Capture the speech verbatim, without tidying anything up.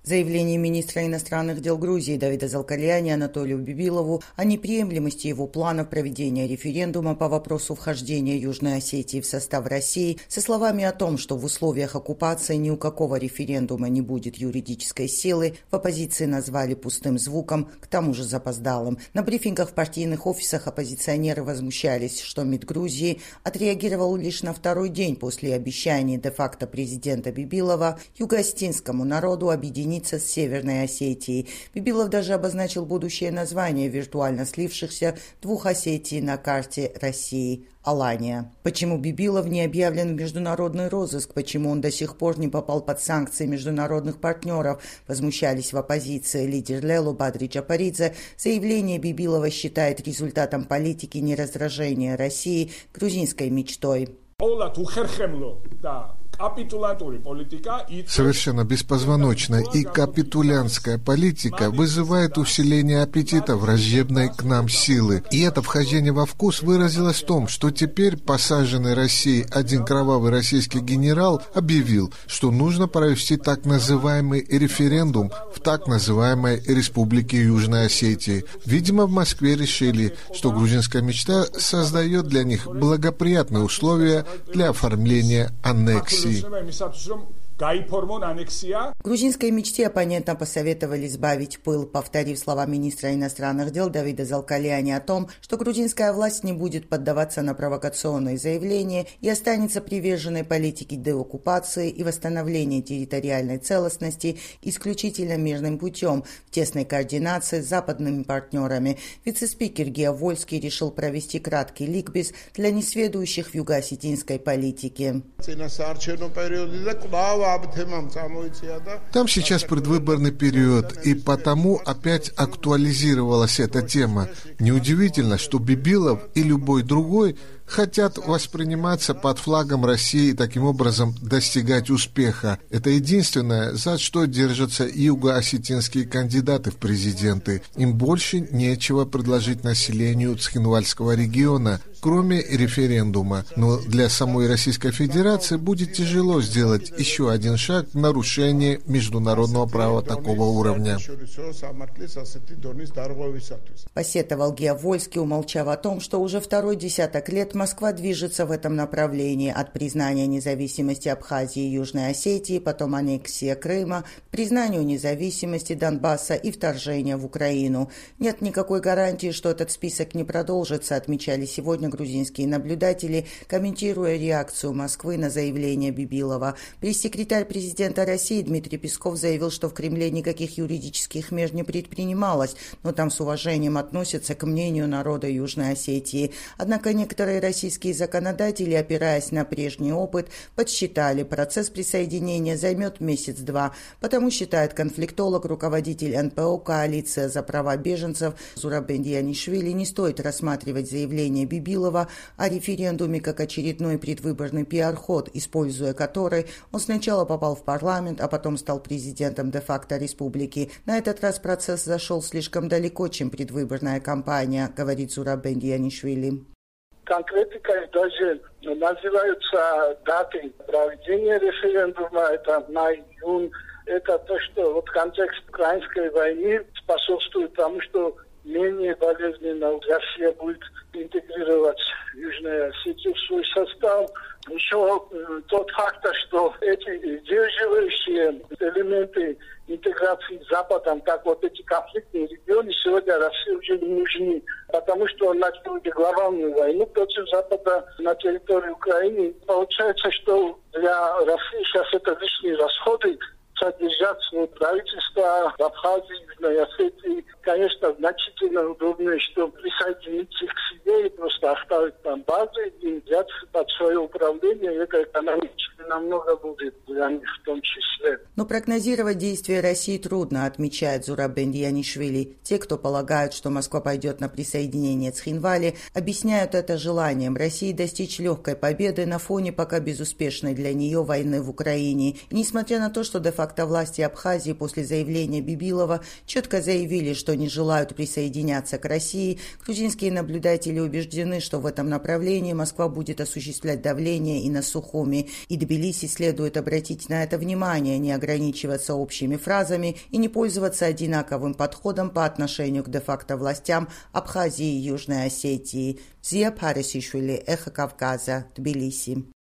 Заявление министра иностранных дел Грузии Давида Залкарьяни Анатолию Бибилову о неприемлемости его планов проведения референдума по вопросу вхождения Южной Осетии в состав России со словами о том, что в условиях оккупации ни у какого референдума не будет юридической силы, в оппозиции назвали пустым звуком, к тому же запоздалым. На брифингах в партийных офисах оппозиционеры возмущались, что МИД Грузии отреагировал лишь на второй день после обещаний де-факто президента Бибилова юго-осетинскому народу объединиться с Северной Осетией. Бибилов даже обозначил будущее название виртуально слившихся двух Осетий на карте России – Алания. Почему Бибилов не объявлен в международный розыск? Почему он до сих пор не попал под санкции международных партнеров? Возмущались в оппозиции. Лидер Лелу Бадри Джапаридзе заявление Бибилова считает результатом политики нераздражения России грузинской мечтой. Совершенно беспозвоночная и капитулянская политика вызывает усиление аппетита враждебной к нам силы. И это вхождение во вкус выразилось в том, что теперь посаженный Россией один кровавый российский генерал объявил, что нужно провести так называемый референдум в так называемой Республике Южной Осетии. Видимо, в Москве решили, что грузинская мечта создает для них благоприятные условия для оформления аннексии. Грузинской мечте оппонентам посоветовали сбавить пыл, повторив слова министра иностранных дел Давида Залкарьяни о том, что грузинская власть не будет поддаваться на провокационные заявления и останется приверженной политике деоккупации и восстановления территориальной целостности исключительно мирным путем, в тесной координации с западными партнерами. Вице-спикер Гео Вольский решил провести краткий ликбез для несведущих в юго-осетинской политике. Там сейчас предвыборный период, и потому опять актуализировалась эта тема. Неудивительно, что Бибилов и любой другой хотят восприниматься под флагом России и таким образом достигать успеха. Это единственное, за что держатся юго-осетинские кандидаты в президенты. Им больше нечего предложить населению Цхинвальского региона, кроме референдума. Но для самой Российской Федерации будет тяжело сделать еще один шаг в нарушение международного права такого уровня. Посетовал Гео Вольский, умолчав о том, что уже второй десяток лет Москва движется в этом направлении от признания независимости Абхазии и Южной Осетии, потом аннексия Крыма, к признанию независимости Донбасса и вторжения в Украину. Нет никакой гарантии, что этот список не продолжится, отмечали сегодня грузинские наблюдатели, комментируя реакцию Москвы на заявление Бибилова. Пресс-секретарь президента России Дмитрий Песков заявил, что в Кремле никаких юридических мер не предпринималось, но там с уважением относятся к мнению народа Южной Осетии. Однако некоторые российские законодатели, опираясь на прежний опыт, подсчитали, процесс присоединения займет месяц-два. Потому, считает конфликтолог, руководитель эн пэ о «Коалиция за права беженцев» Зураб Ианишвили, не стоит рассматривать заявление Бибилова о референдуме как очередной предвыборный пиар-ход, используя который он сначала попал в парламент, а потом стал президентом де-факто республики. На этот раз процесс зашел слишком далеко, чем предвыборная кампания, говорит Зураб Ианишвили. Конкретикой даже называются даты проведения референдума, это май-июнь. Это то, что вот контекст украинской войны способствует тому, что менее болезненно Россия будет интегрировать Южную Осетию в свой состав. Еще тот факт, что эти сдерживающие элементы интеграции с Западом, как вот эти конфликтные регионы, сегодня России уже не нужны, потому что он начал глобальную войну против Запада на территории Украины. Получается, что для России сейчас это лишние расходы содержать свое правительство в Абхазии, Южной Осетии. Конечно, значительно удобнее, что присоединиться к себе и просто оставить там базы и взять под свое управление. Это экономически намного будет для них в том числе. Но прогнозировать действия России трудно, отмечает Зураб Ианишвили. Те, кто полагают, что Москва пойдет на присоединение Цхинвали, объясняют это желанием России достичь легкой победы на фоне пока безуспешной для нее войны в Украине. И несмотря на то, что де-факто власти Абхазии после заявления Бибилова четко заявили, что не желают присоединяться к России, грузинские наблюдатели убеждены, что в этом направлении Москва будет осуществлять давление и на Сухуми. И Тбилиси следует обратить на это внимание, не ограничиваться общими фразами и не пользоваться одинаковым подходом по отношению к де-факто властям Абхазии и Южной Осетии. Зия Парисишвили, Эхо Кавказа, Тбилиси.